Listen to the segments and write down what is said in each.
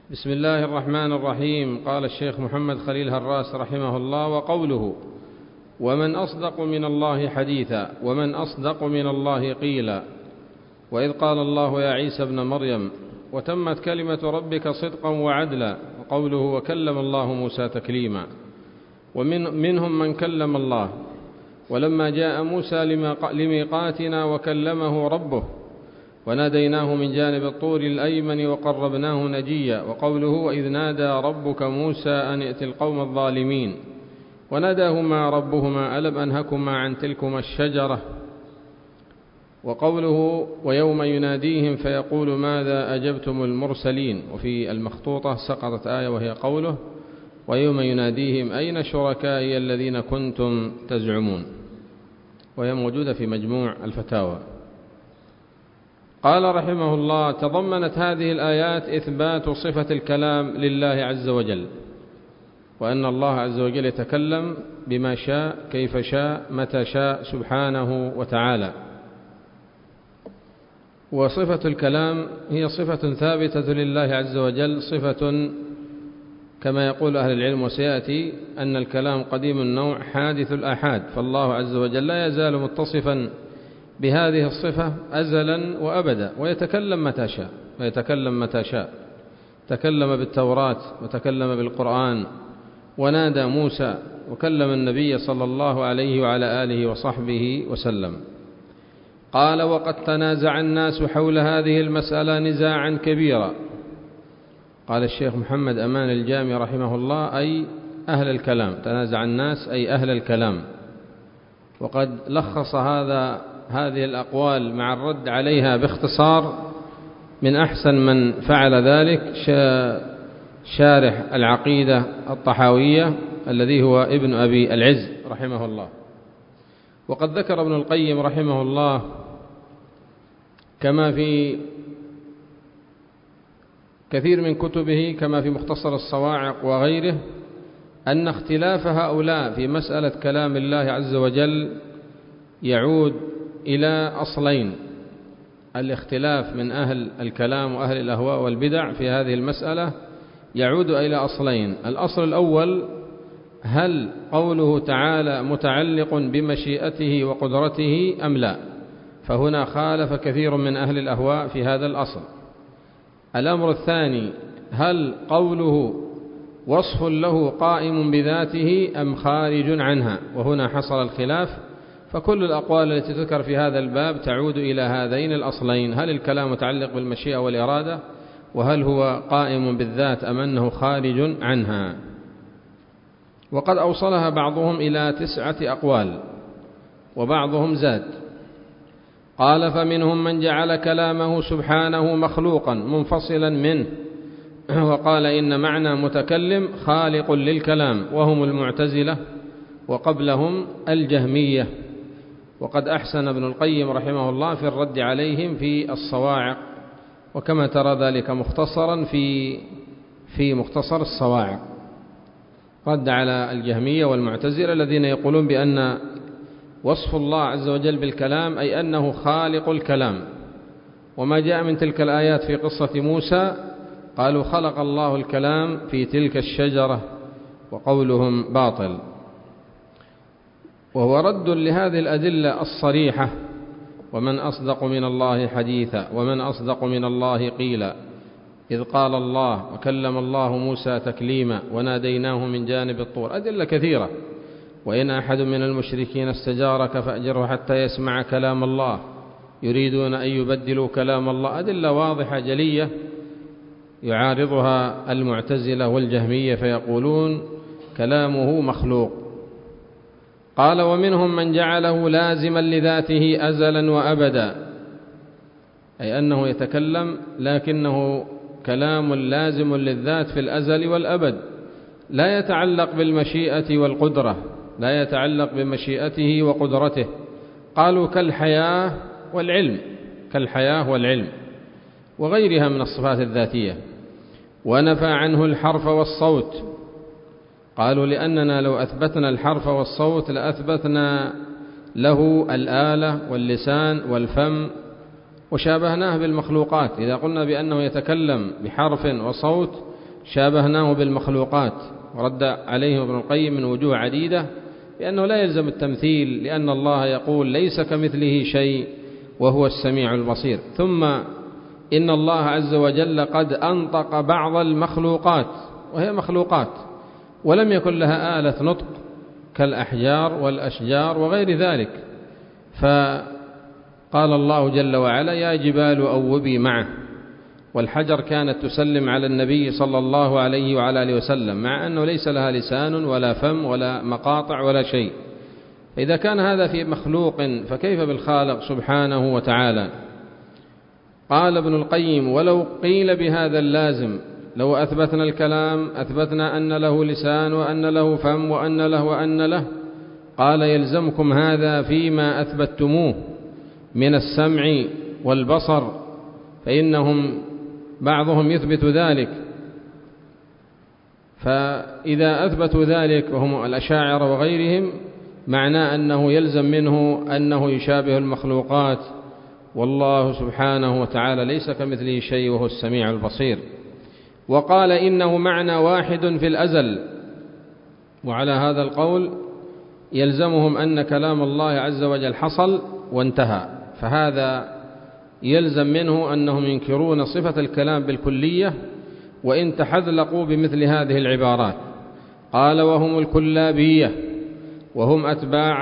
بسم الله الرحمن الرحيم. قال الشيخ محمد خليل هراس رحمه الله: وقوله: ومن أصدق من الله حديثا، ومن أصدق من الله قيلا. وإذ قال الله يا عيسى ابن مريم: وتمت كلمة ربك صدقا وعدلا. وقوله: وكلم الله موسى تكليما. ومنهم من كلم الله، ولما جاء موسى لميقاتنا وكلمه ربه وناديناه من جانب الطور الأيمن وقربناه نجيا. وقوله: وإذ نادى ربك موسى أن ائت القوم الظالمين وناداهما ربهما ألم أنهكما عن تلكما الشجرة. وقوله: ويوم يناديهم فيقول ماذا أجبتم المرسلين. وفي المخطوطة سقطت آية وهي قوله: ويوم يناديهم أين شركائي الذين كنتم تزعمون، وهي موجودة في مجموع الفتاوى. قال رحمه الله: تضمنت هذه الآيات إثبات صفة الكلام لله عز وجل، وأن الله عز وجل يتكلم بما شاء كيف شاء متى شاء سبحانه وتعالى. وصفة الكلام هي صفة ثابتة لله عز وجل، صفة كما يقول أهل العلم وسيأتي أن الكلام قديم النوع حادث الآحاد، فالله عز وجل لا يزال متصفا بهذه الصفة أزلا وأبدا، ويتكلم متى شاء. تكلم بالتوراة وتكلم بالقرآن ونادى موسى وكلم النبي صلى الله عليه وعلى آله وصحبه وسلم. قال: وقد تنازع الناس حول هذه المسألة نزاعا كبيرا. قال الشيخ محمد أمان الجامي رحمه الله: أي أهل الكلام. تنازع الناس أي أهل الكلام. وقد لخص هذه الأقوال مع الرد عليها باختصار من أحسن من فعل ذلك شارح العقيدة الطحاوية الذي هو ابن أبي العز رحمه الله. وقد ذكر ابن القيم رحمه الله كما في كثير من كتبه كما في مختصر الصواعق وغيره أن اختلاف هؤلاء في مسألة كلام الله عز وجل يعود إلى أصلين. الاختلاف من أهل الكلام وأهل الأهواء والبدع في هذه المسألة يعود إلى أصلين. الأصل الأول: هل قوله تعالى متعلق بمشيئته وقدرته أم لا؟ فهنا خالف كثير من أهل الأهواء في هذا الأصل. الأمر الثاني: هل قوله وصف له قائم بذاته أم خارج عنها؟ وهنا حصل الخلاف. فكل الأقوال التي تذكر في هذا الباب تعود إلى هذين الأصلين: هل الكلام متعلق بالمشيئة والإرادة، وهل هو قائم بالذات أم أنه خارج عنها. وقد أوصلها بعضهم إلى 9 أقوال وبعضهم زاد. قال: فمنهم من جعل كلامه سبحانه مخلوقا منفصلا منه، وقال إن معنى متكلم خالق للكلام، وهم المعتزلة وقبلهم الجهمية. وقد أحسن ابن القيم رحمه الله في الرد عليهم في الصواعق، وكما ترى ذلك مختصرا في مختصر الصواعق، رد على الجهمية والمعتزلة الذين يقولون بأن وصف الله عز وجل بالكلام أي أنه خالق الكلام. وما جاء من تلك الآيات في قصة موسى قالوا خلق الله الكلام في تلك الشجرة، وقولهم باطل. وهو رد لهذه الأدلة الصريحة: ومن أصدق من الله حديثا، ومن أصدق من الله قيلا. إذ قال الله وكلم الله موسى تكليما وناديناه من جانب الطور. أدلة كثيرة. وإن أحد من المشركين استجارك فأجره حتى يسمع كلام الله يريدون أن يبدلوا كلام الله. أدلة واضحة جلية يعارضها المعتزلة والجهمية فيقولون كلامه مخلوق. قال: ومنهم من جعله لازما لذاته أزلا وأبدا، أي أنه يتكلم لكنه كلام لازم للذات في الأزل والأبد، لا يتعلق بالمشيئة والقدرة، لا يتعلق بمشيئته وقدرته. قالوا كالحياة والعلم وغيرها من الصفات الذاتية. ونفى عنه الحرف والصوت. قالوا لأننا لو أثبتنا الحرف والصوت لأثبتنا له الآلة واللسان والفم وشابهناه بالمخلوقات. إذا قلنا بأنه يتكلم بحرف وصوت شابهناه بالمخلوقات. ورد عليهم ابن القيم من وجوه عديدة بأنه لا يلزم التمثيل، لأن الله يقول ليس كمثله شيء وهو السميع البصير. ثم إن الله عز وجل قد أنطق بعض المخلوقات وهي مخلوقات ولم يكن لها آلة نطق كالأحجار والأشجار وغير ذلك، فقال الله جل وعلا يا جبال أوبي معه. والحجر كانت تسلم على النبي صلى الله عليه وعلى آله وسلم مع أنه ليس لها لسان ولا فم ولا مقاطع ولا شيء. فإذا كان هذا في مخلوق فكيف بالخالق سبحانه وتعالى؟ قال ابن القيم ولو قيل بهذا اللازم، لو أثبتنا الكلام أثبتنا أن له لسان وأن له فم وأن له، قال يلزمكم هذا فيما أثبتموه من السمع والبصر، فإنهم بعضهم يثبت ذلك، فإذا أثبتوا ذلك وهم الأشاعرة وغيرهم معناه أنه يلزم منه أنه يشابه المخلوقات، والله سبحانه وتعالى ليس كمثله شيء وهو السميع البصير. وقال إنه معنى واحد في الأزل، وعلى هذا القول يلزمهم أن كلام الله عز وجل حصل وانتهى، فهذا يلزم منه أنهم ينكرون صفة الكلام بالكلية وإن تحذلقوا بمثل هذه العبارات. قال وهم الكلابية، وهم أتباع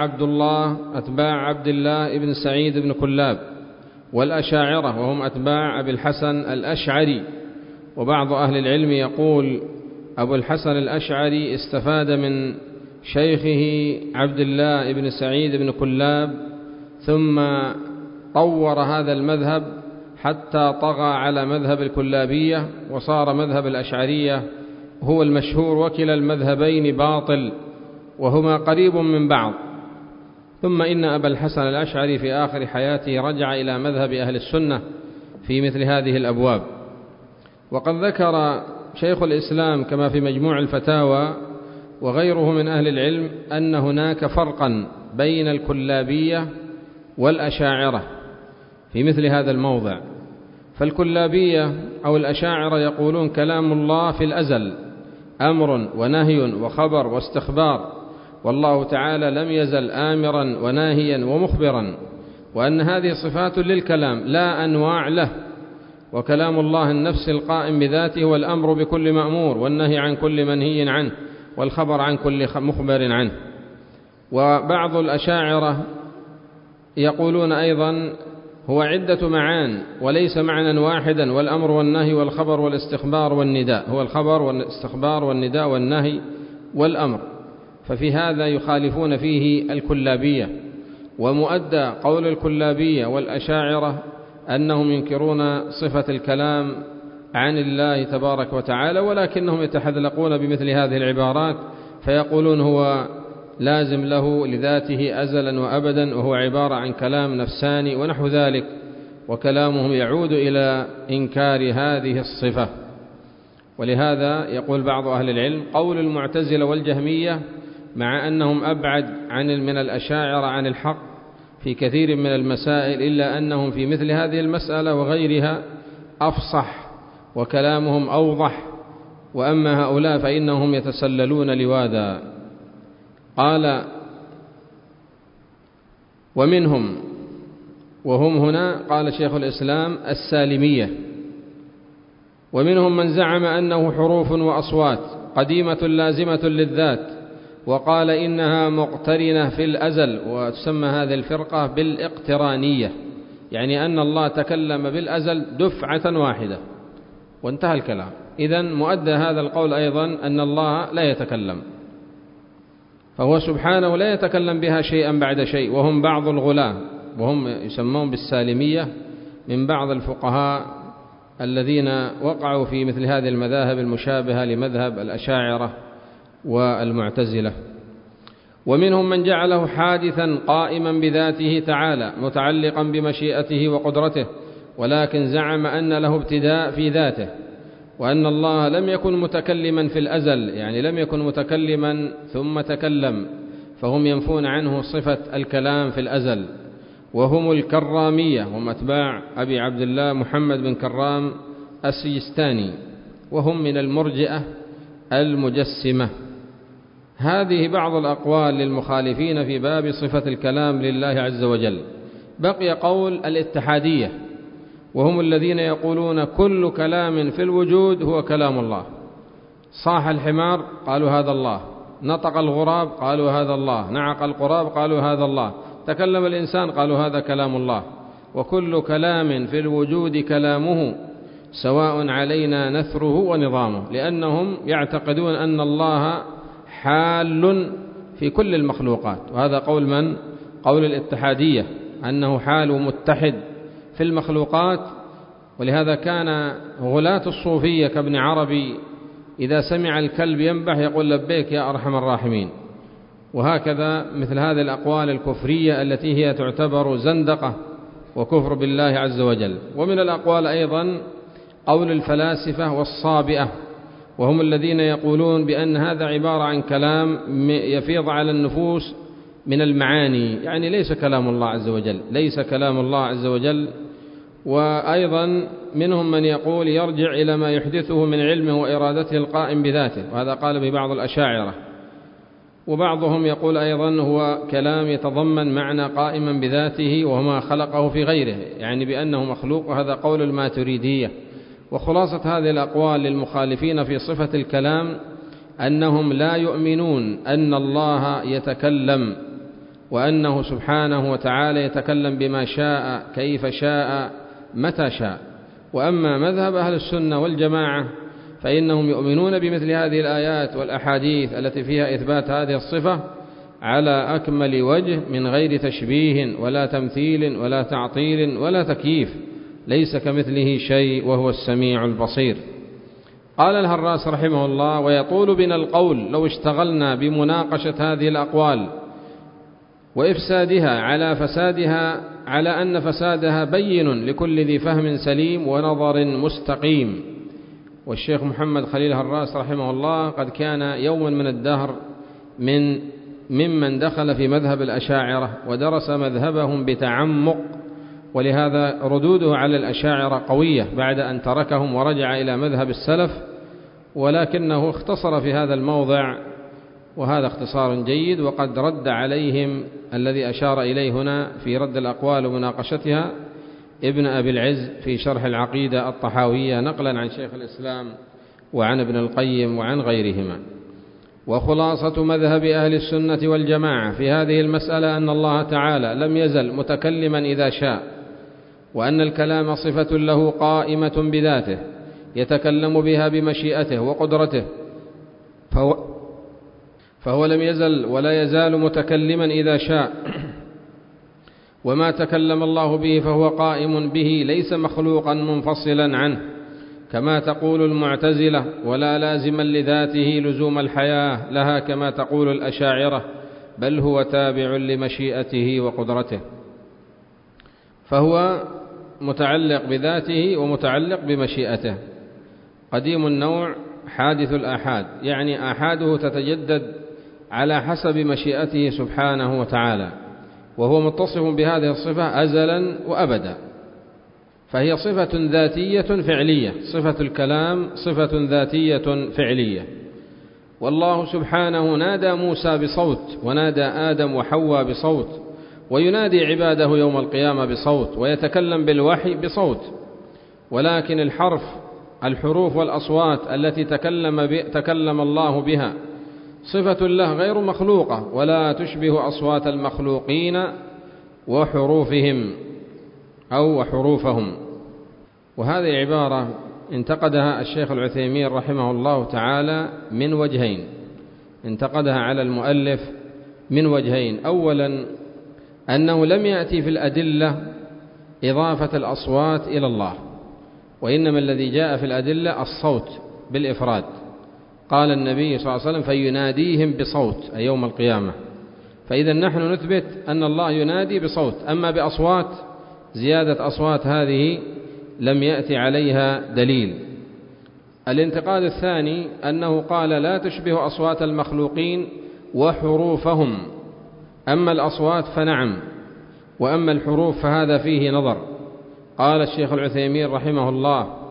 عبد الله بن سعيد بن كلاب، والأشاعرة وهم أتباع أبي الحسن الأشعري. وبعض أهل العلم يقول أبو الحسن الأشعري استفاد من شيخه عبد الله بن سعيد بن كلاب ثم طور هذا المذهب حتى طغى على مذهب الكلابية وصار مذهب الأشعرية هو المشهور، وكلا المذهبين باطل وهما قريب من بعض. ثم إن أبا الحسن الأشعري في آخر حياته رجع إلى مذهب أهل السنة في مثل هذه الأبواب. وقد ذكر شيخ الإسلام كما في مجموع الفتاوى وغيره من أهل العلم أن هناك فرقا بين الكلابية والأشاعرة في مثل هذا الموضع. فالكلابية أو الأشاعرة يقولون كلام الله في الأزل أمر ونهي وخبر واستخبار، والله تعالى لم يزل آمرا وناهيا ومخبرا، وأن هذه صفات للكلام لا أنواع له. وكلام الله النفس القائم بذاته والأمر بكل مأمور، والنهي عن كل منهي عنه، والخبر عن كل مخبر عنه. وبعض الأشاعرة يقولون أيضا هو عدة معان وليس معنى واحدا، والأمر والنهي والخبر والاستخبار والنداء، هو الخبر والاستخبار والنداء والنهي والأمر. ففي هذا يخالفون فيه الكلابية. ومؤدى قول الكلابية والأشاعرة أنهم ينكرون صفة الكلام عن الله تبارك وتعالى، ولكنهم يتحذلقون بمثل هذه العبارات فيقولون هو لازم له لذاته أزلا وأبدا، وهو عبارة عن كلام نفساني ونحو ذلك، وكلامهم يعود إلى إنكار هذه الصفة. ولهذا يقول بعض أهل العلم قول المعتزلة والجهمية مع أنهم أبعد من الأشاعرة عن الحق في كثير من المسائل، إلا أنهم في مثل هذه المسألة وغيرها أفصح وكلامهم أوضح، وأما هؤلاء فإنهم يتسللون لواذا. قال ومنهم، وهم هنا قال شيخ الإسلام السالمية، ومنهم من زعم أنه حروف وأصوات قديمة لازمة للذات، وقال إنها مقترنة في الأزل، وتسمى هذه الفرقة بالاقترانية، يعني أن الله تكلم بالأزل دفعة واحدة وانتهى الكلام. إذن مؤدى هذا القول أيضا أن الله لا يتكلم، فهو سبحانه لا يتكلم بها شيئا بعد شيء. وهم بعض الغلاة، وهم يسمون بالسالمية، من بعض الفقهاء الذين وقعوا في مثل هذه المذاهب المشابهة لمذهب الأشاعرة والمعتزلة. ومنهم من جعله حادثا قائما بذاته تعالى متعلقا بمشيئته وقدرته، ولكن زعم أن له ابتداء في ذاته، وأن الله لم يكن متكلما في الأزل، يعني لم يكن متكلما ثم تكلم، فهم ينفون عنه صفة الكلام في الأزل. وهم الكرامية، هم أتباع أبي عبد الله محمد بن كرام السجستاني، وهم من المرجئة المجسمة. هذه بعض الأقوال للمخالفين في باب صفة الكلام لله عز وجل. بقي قول الاتحادية، وهم الذين يقولون كل كلام في الوجود هو كلام الله. صاح الحمار قالوا هذا الله، نطق الغراب قالوا هذا الله، نعق القراب قالوا هذا الله، تكلم الإنسان قالوا هذا كلام الله. وكل كلام في الوجود كلامه سواء علينا نثره ونظامه، لأنهم يعتقدون أن الله حال في كل المخلوقات. وهذا قول من؟ قول الاتحادية، أنه حال متحد في المخلوقات. ولهذا كان غلاة الصوفية كابن عربي إذا سمع الكلب ينبح يقول لبيك يا أرحم الراحمين. وهكذا مثل هذه الأقوال الكفرية التي هي تعتبر زندقة وكفر بالله عز وجل. ومن الأقوال أيضا قول الفلاسفة والصابئة، وهم الذين يقولون بأن هذا عبارة عن كلام يفيض على النفوس من المعاني، يعني ليس كلام الله عز وجل، ليس كلام الله عز وجل. وأيضا منهم من يقول يرجع إلى ما يحدثه من علمه وإرادته القائم بذاته، وهذا قال ببعض الأشاعرة. وبعضهم يقول أيضا هو كلام يتضمن معنى قائما بذاته وما خلقه في غيره، يعني بأنه مخلوق، وهذا قول الماتريدية. وخلاصة هذه الأقوال للمخالفين في صفة الكلام أنهم لا يؤمنون أن الله يتكلم، وأنه سبحانه وتعالى يتكلم بما شاء كيف شاء متى شاء. وأما مذهب أهل السنة والجماعة فإنهم يؤمنون بمثل هذه الآيات والأحاديث التي فيها إثبات هذه الصفة على أكمل وجه من غير تشبيه ولا تمثيل ولا تعطيل ولا تكييف، ليس كمثله شيء وهو السميع البصير. قال الهراس رحمه الله: ويطول بنا القول لو اشتغلنا بمناقشة هذه الأقوال وإفسادها على أن فسادها بين لكل ذي فهم سليم ونظر مستقيم. والشيخ محمد خليل هراس رحمه الله قد كان يوما من الدهر ممن دخل في مذهب الأشاعرة ودرس مذهبهم بتعمق، ولهذا ردوده على الأشاعرة قوية بعد أن تركهم ورجع إلى مذهب السلف، ولكنه اختصر في هذا الموضع، وهذا اختصار جيد. وقد رد عليهم الذي أشار إليه هنا في رد الأقوال ومناقشتها ابن أبي العز في شرح العقيدة الطحاوية نقلا عن شيخ الإسلام وعن ابن القيم وعن غيرهما. وخلاصة مذهب أهل السنة والجماعة في هذه المسألة أن الله تعالى لم يزل متكلما إذا شاء، وأن الكلام صفة له قائمة بذاته يتكلم بها بمشيئته وقدرته، فهو لم يزل ولا يزال متكلما إذا شاء. وما تكلم الله به فهو قائم به، ليس مخلوقا منفصلا عنه كما تقول المعتزلة، ولا لازما لذاته لزوم الحياة لها كما تقول الأشاعرة، بل هو تابع لمشيئته وقدرته، فهو متعلق بذاته ومتعلق بمشيئته. قديم النوع حادث الآحاد، يعني آحاده تتجدد على حسب مشيئته سبحانه وتعالى، وهو متصف بهذه الصفة أزلا وأبدا، فهي صفة ذاتية فعلية. صفة الكلام صفة ذاتية فعلية. والله سبحانه نادى موسى بصوت، ونادى آدم وحواء بصوت، وينادي عباده يوم القيامة بصوت، ويتكلم بالوحي بصوت. ولكن الحروف والأصوات التي تكلم الله بها صفة له غير مخلوقة، ولا تشبه أصوات المخلوقين وحروفهم أو وحروفهم. وهذه عبارة انتقدها الشيخ العثيمين رحمه الله تعالى من وجهين، انتقدها على المؤلف من وجهين. أولا أنه لم يأتي في الأدلة إضافة الأصوات إلى الله، وإنما الذي جاء في الأدلة الصوت بالإفراد. قال النبي صلى الله عليه وسلم: فيناديهم بصوت أي يوم القيامة. فإذا نحن نثبت أن الله ينادي بصوت، أما بأصوات زيادة أصوات هذه لم يأتي عليها دليل. الانتقاد الثاني أنه قال لا تشبه أصوات المخلوقين وحروفهم، أما الأصوات فنعم، وأما الحروف فهذا فيه نظر. قال الشيخ العثيمين رحمه الله: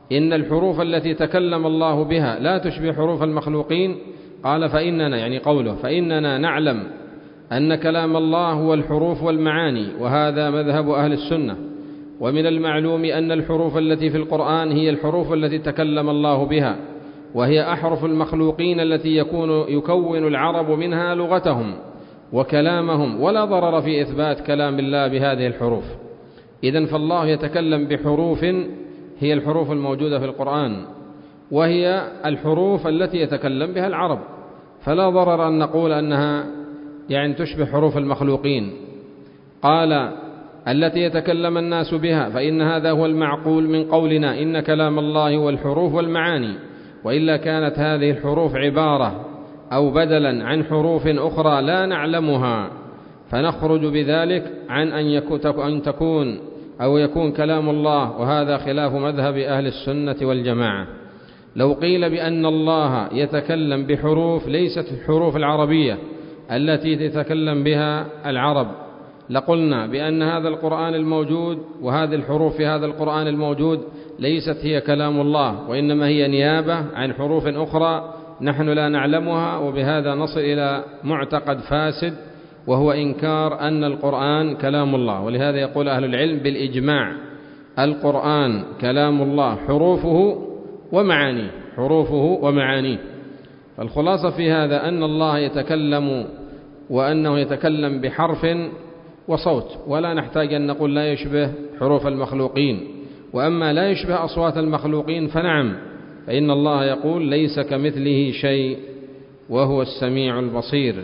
إن الحروف التي تكلم الله بها لا تشبه حروف المخلوقين. قال فإننا، يعني قوله فإننا نعلم أن كلام الله هو الحروف والمعاني، وهذا مذهب أهل السنة. ومن المعلوم أن الحروف التي في القرآن هي الحروف التي تكلم الله بها، وهي أحرف المخلوقين التي يكون العرب منها لغتهم وكلامهم، ولا ضرر في إثبات كلام الله بهذه الحروف. إذن فالله يتكلم بحروف هي الحروف الموجودة في القرآن، وهي الحروف التي يتكلم بها العرب، فلا ضرر أن نقول أنها يعني تشبه حروف المخلوقين. قال التي يتكلم الناس بها، فإن هذا هو المعقول من قولنا إن كلام الله هو الحروف والمعاني، وإلا كانت هذه الحروف عبارة أو بدلا عن حروف أخرى لا نعلمها، فنخرج بذلك عن أن تكون أو يكون كلام الله، وهذا خلاف مذهب أهل السنة والجماعة. لو قيل بأن الله يتكلم بحروف ليست الحروف العربية التي تتكلم بها العرب، لقلنا بأن هذا القرآن الموجود وهذه الحروف في هذا القرآن الموجود ليست هي كلام الله، وإنما هي نيابة عن حروف أخرى نحن لا نعلمها، وبهذا نصل إلى معتقد فاسد، وهو إنكار أن القرآن كلام الله. ولهذا يقول أهل العلم بالإجماع القرآن كلام الله حروفه ومعانيه، حروفه ومعانيه. فالخلاصة في هذا أن الله يتكلم، وأنه يتكلم بحرف وصوت، ولا نحتاج أن نقول لا يشبه حروف المخلوقين. وأما لا يشبه أصوات المخلوقين فنعم، فإن الله يقول ليس كمثله شيء وهو السميع البصير.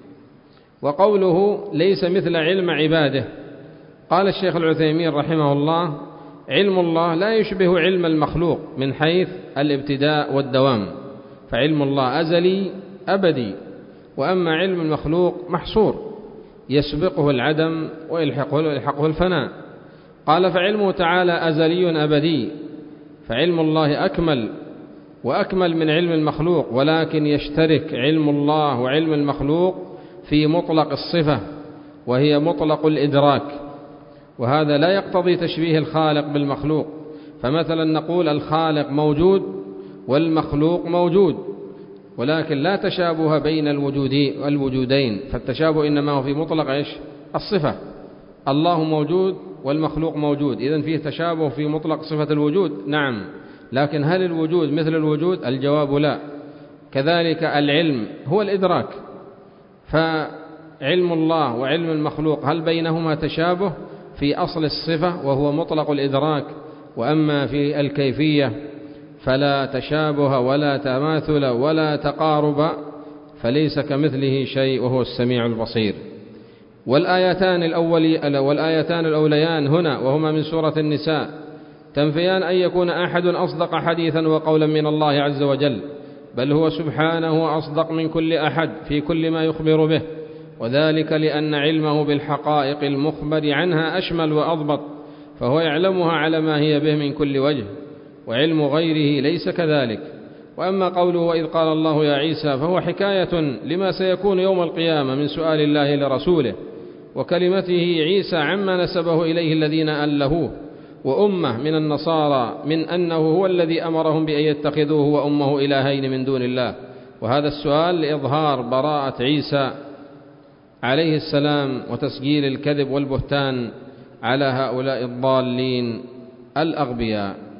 وقوله ليس مثل علم عباده، قال الشيخ العثيمين رحمه الله علم الله لا يشبه علم المخلوق من حيث الابتداء والدوام، فعلم الله أزلي أبدي، وأما علم المخلوق محصور يسبقه العدم ويلحقه الفناء. قال فعلمه تعالى أزلي أبدي، فعلم الله أكمل وأكمل من علم المخلوق، ولكن يشترك علم الله وعلم المخلوق في مطلق الصفة، وهي مطلق الإدراك، وهذا لا يقتضي تشبيه الخالق بالمخلوق. فمثلا نقول الخالق موجود والمخلوق موجود، ولكن لا تشابه بين الوجودين، فالتشابه إنما هو في مطلق الصفة. الله موجود والمخلوق موجود، إذن فيه تشابه في مطلق صفة الوجود، نعم، لكن هل الوجود مثل الوجود؟ الجواب لا. كذلك العلم هو الإدراك، فعلم الله وعلم المخلوق هل بينهما تشابه في أصل الصفة وهو مطلق الإدراك، وأما في الكيفية فلا تشابه ولا تماثل ولا تقارب، فليس كمثله شيء وهو السميع البصير. والآيتان الأوليان هنا وهما من سورة النساء تنفيان أن يكون أحد أصدق حديثا وقولا من الله عز وجل، بل هو سبحانه أصدق من كل أحد في كل ما يخبر به، وذلك لأن علمه بالحقائق المخبر عنها أشمل وأضبط، فهو يعلمها على ما هي به من كل وجه، وعلم غيره ليس كذلك. وأما قوله وإذ قال الله يا عيسى فهو حكاية لما سيكون يوم القيامة من سؤال الله لرسوله، وكلمته عيسى عما نسبه إليه الذين ألهوه، وأمه من النصارى من أنه هو الذي أمرهم بأن يتخذوه وأمه إلهين من دون الله. وهذا السؤال لإظهار براءة عيسى عليه السلام وتسجيل الكذب والبهتان على هؤلاء الضالين الأغبياء.